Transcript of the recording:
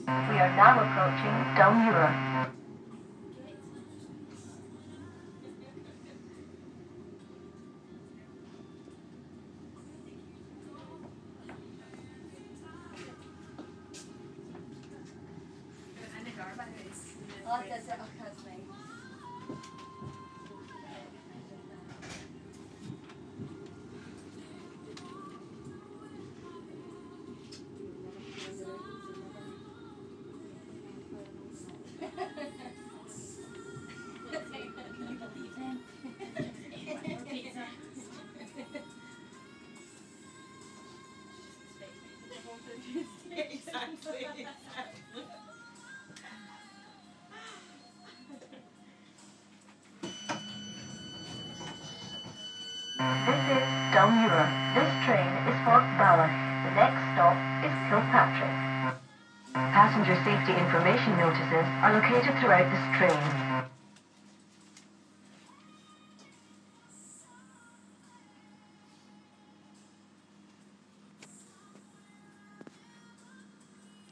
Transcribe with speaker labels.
Speaker 1: We are now approaching Dalmuir.
Speaker 2: Exactly.
Speaker 1: This is Dalmuir. This train is for Ballach. The next stop is Kilpatrick. Passenger safety information notices are located throughout this train.